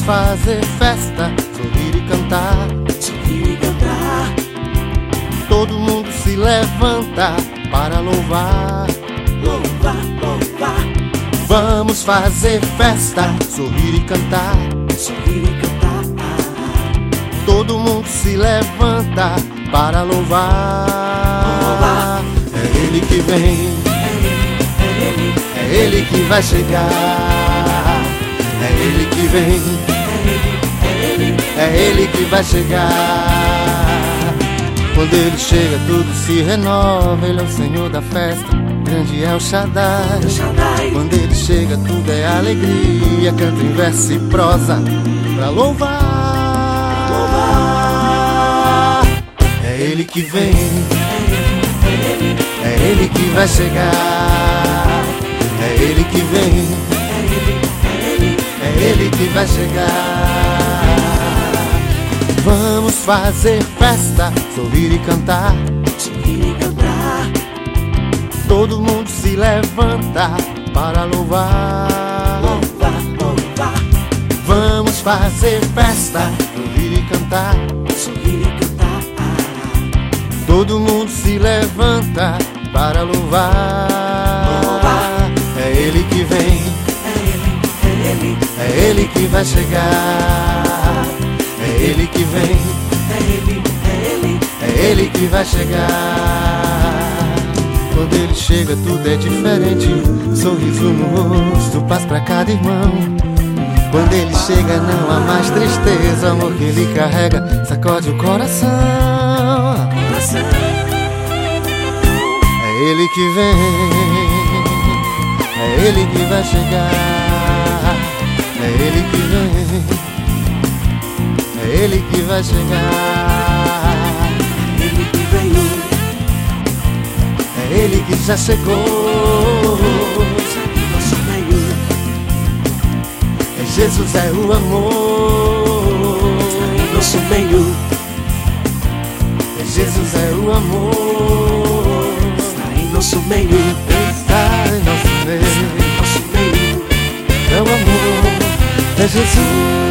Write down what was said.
fazer festa, sorrir e cantar. Sorrir e cantar. Todo mundo se levanta para louvar. Louvar, louvar. Vamos fazer festa, sorrir e cantar. Sorrir e cantar. Todo mundo se levanta para louvar. É Ele que vem, é Ele que vai chegar. É Ele que vem, é Ele que vai chegar. Quando Ele chega tudo se renova. Ele é o Senhor da festa, grande é o Shaddai. Quando Ele chega tudo é alegria. Canta em verso e prosa pra louvar. É Ele que vem, é Ele que vai chegar. É Ele que vem, é Ele que vai chegar. Vamos fazer festa, sorrir e cantar. Sorrir e cantar. Todo mundo se levanta para louvar. Louvar, louvar. Vamos fazer festa, sorrir e cantar. Sorrir e cantar. Todo mundo se levanta para louvar. É Ele que vem, é Ele que vai chegar. É Ele que vem, é Ele que vai chegar. Quando Ele chega tudo é diferente. Sorriso no rosto, paz pra cada irmão. Quando Ele chega não há mais tristeza. O amor que Ele carrega sacode o coração. É Ele que vem, é Ele que vai chegar. É Ele que vem, é Ele que vai chegar. Ele que veio, É Ele que já chegou. nosso meio. É Jesus, é o amor. Nosso meio. É Jesus, é o amor. Está em nosso meio. Está em nosso meio. Nosso meio. É o amor, é Jesus.